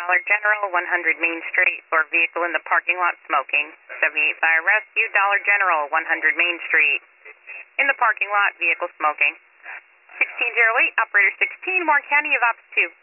Dollar General, 100 Main Street, for vehicle in the parking lot smoking. 78 Fire Rescue, Dollar General, 100 Main Street. In the parking lot, vehicle smoking. 1608, Operator 16, Warren County, of Ops 2.